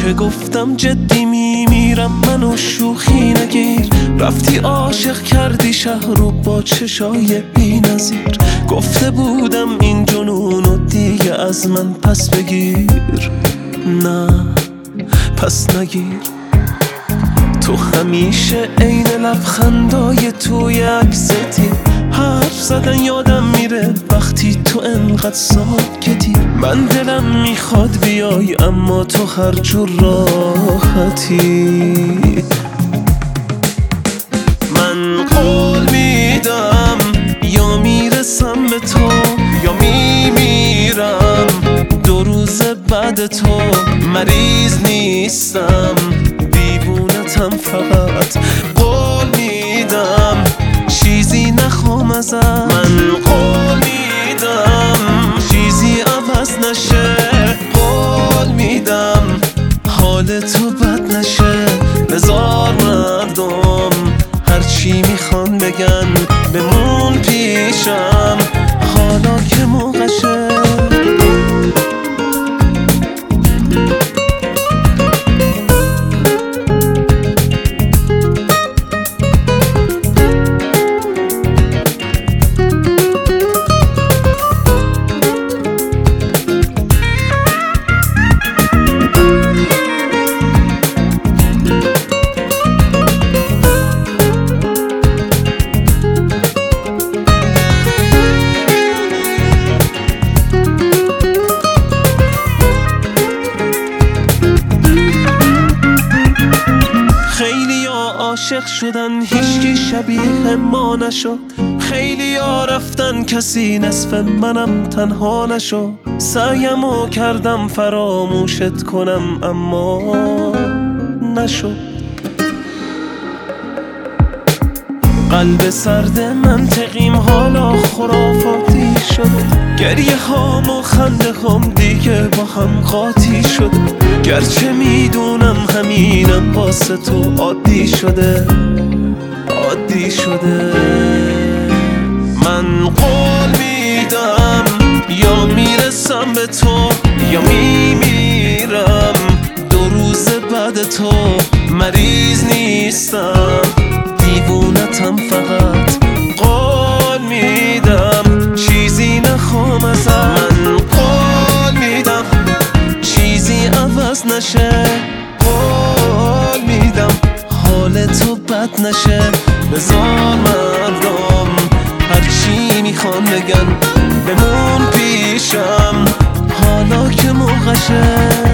که گفتم جدی میمیرم منو شوخی نگیر. رفتی عاشق کردی شهر رو با چشای بی نظیر. گفته بودم این جنونو دیگه از من پس بگیر. نه پس نگیر. تو همیشه عین لبخندای توی عکستی. حرف زدن یادم میره وقتی تو انقدر ساکتی. من دلم میخواد بیای اما تو هر جور راحتی. من قول میدم یا میرسم به تو یا میمیرم. 2 روز بعد تو مریض نیستم، دیوونتم فقط. قول میدم چیزی نخوام ازت. من قول میدم چیزی عوض نشه. قول میدم حال تو بد نشه. بذار مردم هرچی میخوان بگن بمون پیشم حالا که موقعشه. عاشق شدن هیچکی شبیه ما نشد. خیلی ها رفتن کسی نصف منم تنها نشد. سعیمو کردم فراموشت کنم اما نشد. قلب سرد منطقیم حالا خرافاتی شد. گریه هام و خنده هام دیگه با هم قاطی شد. گرچه میدونم همینم واسه تو عادی شده عادی شده. من قول میدم یا میرسم به تو یا میمیرم. 2 روز بعد تو مریض نیستم، دیوونتم فقط. قول میدم چیزی نخوام ازت. من قول میدم چیزی عوض نشه. قول میدم حال تو بد نشه. بذار مردم هرچی میخوان بگن بمون پیشم حالا که موقعشه.